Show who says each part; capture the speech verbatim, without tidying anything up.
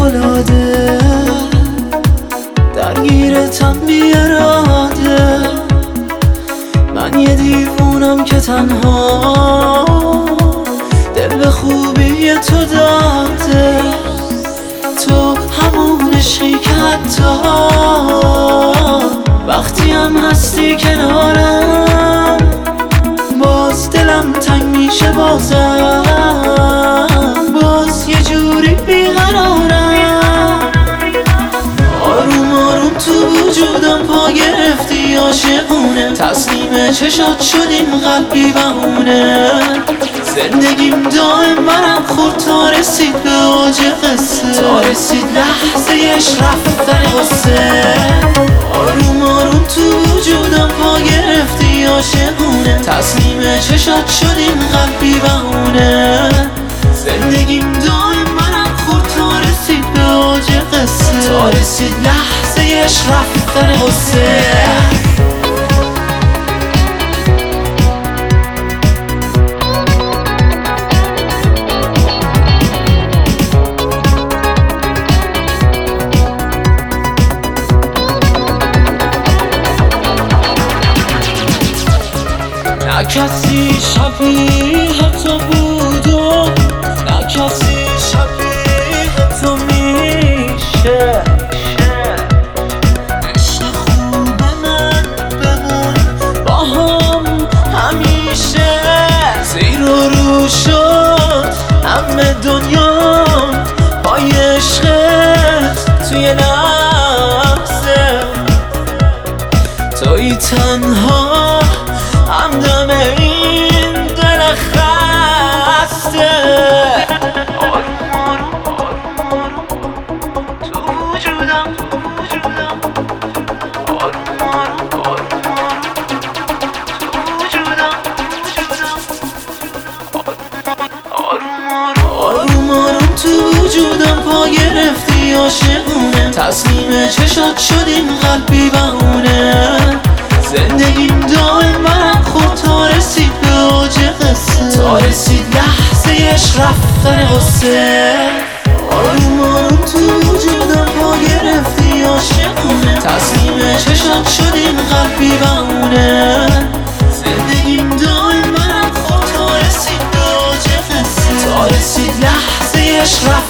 Speaker 1: فوق‌العاده، درگیرتم بی اراده. من یه دیوونم که تنها دل به خوبی تو داده. تو همون عشقی که حتی وقتی هم هستی کنارم باز دلم تنگ میشه، بازم باز یه جوری بیقرارم. آروم آروم تو وجودم پا گرفتی عاشقونه، تسلیم چشات شدیم قلبی بهونه. زندگیم دائم برم خورد تا رسید به اوج قصه، تا رسید لحظه‌اش رفتن قصه. آروم آروم تو وجودم پا گرفتی عاشقونه، تسلیم چشات شدیم قلبی بهونه. زندگیم دائم برم خورد تا رسید به اوج قصه، تا رسید لحظه‌اش رفتن قصه. نه کسی شبیه تو بود و نه کسی شبیه تو میشه. عشق خوب من بمون با هم همیشه. زیر و رو شد همه دنیا پای عشقت توی لحظه. توی تنها همدم این دل خسته. آروم آروم آروم آروم تو وجودم تو وجودم. آروم آروم آروم آروم تو وجودم وجودم. آروم آروم تو وجودم پا گرفتی عاشقونه، تسلیم چشات شدیم قلبی بهونه. زندگیم دائم برم خود تا رسید به اوج قصه، تا رسید لحظه‌اش رفتن قصه. آروم آروم تو وجودم پا گرفتی عاشقونه، تسلیم چشات شدیم قلبی بهونه. زندگیم دائم برم خود تا رسید به اوج قصه، تا رسید لحظه‌اش رفتن